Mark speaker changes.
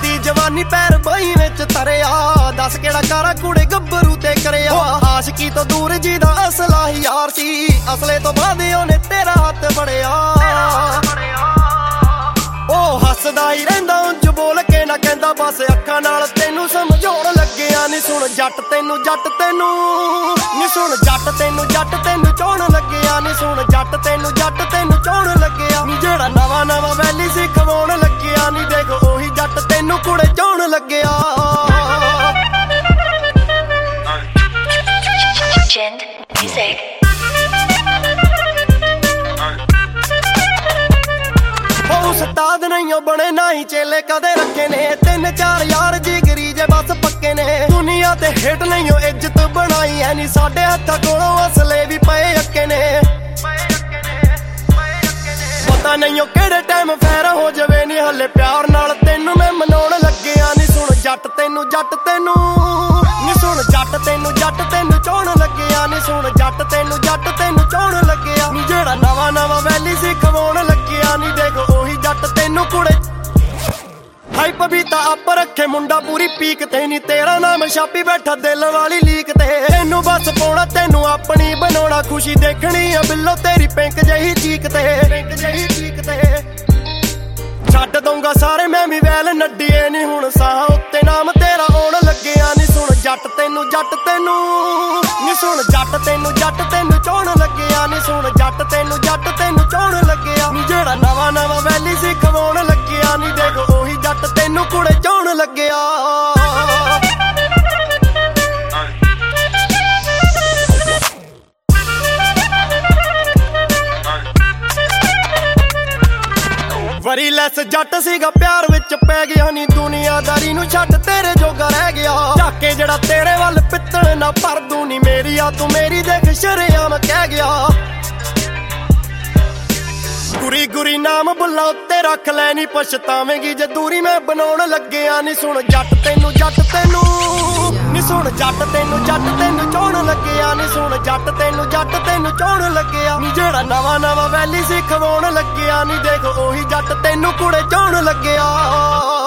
Speaker 1: दी जवानी पैर बही विच तरिया दस केड़ा कारा कुड़े गब्बरू ते करिया आशिकी तो दूर जी दा असला ही यार सी असले तो बाद ओने तेरा हाथ फड़िया ओ हसदा ही रहिंदा उंज बोल के ना कहंदा बस अखां नाल तैनू समझाउण लग्गिया नी सुण जट तैनू नी सुण जट तैनू चाउण लग्गिया नी सुण जट तैनू चाउण लग्गिया नी जेड़ा नवा नवा वैली सी खवाउण लग्गिया नी देख ओही जट तैनू कुड़े चाउण लग्गिया उस्ताद नहीं बने ना ही चेले कदे रखे ने तीन चार यार जिगरी जे बस पक्के ने दुनिया ते हिट नहीं हो इज्जत बनाई है नी साडे हत्थां कोलों असले भी पे अक्के ने पता नहीं हो केड़े टाइम फैर हो जावे नी हले प्यार नाल तैनू मैं मनाउण लग्गिया नी सुण जट तैनू नी सुण जट तैनू चाउण लग्गिया नी सुण जट तैनू चाउण लग्गिया नी जेड़ा नवा नवा वैली सी खवाउण लग्गिया नी देख ओही जट तैनू कुड़े हाइप भी ता आप रखे मुंडा पूरी पीक ते नी तेरा नाम छापी बैठा दिल वाली लीक ते तैनू बस पाउणा तैनू अपनी बनाउणा खुशी देखनी आ बिल्लो तेरी पिंक जही चीक ते छड्ड दूंगा सारे मैं भी वैल नड्डीए नी हुण साह उत्ते नाम तेरा आउण लग्गिया नी सुण जट तैनू नी सुण जट तैनू चाउण लग्गिया नी सुण जट तैनू चाउण लग्गिया नी जेड़ा नवा नवा वैली सी खवाउण लग्गिया नी देख ओही जट तैनू कुड़े चाउण लग्गिया वरी लैस जट सीगा प्यार विच पै गया नी दुनियादारी नू छड्ड तेरे जोगा रह गया जाके जेड़ा तेरे वल पित्तल ना भर दूं नी मेरी आ तू मेरी देख शरेआम कह गया गुरी गुरी नाम बुल्ला उत्ते रख लैनी पछतावेंगी जे दूरी मैं बनाउण लग्गिया नी सुण जट तैनू नी सुण जट तैनू चाउण लग्गिया नी सुण जट तैनू चाउण लग्गिया नी जेड़ा नवा नवा वैली सी खवाउण लग्गिया नी देख ओही जट तैनू कुड़े चाउण लग्गिया।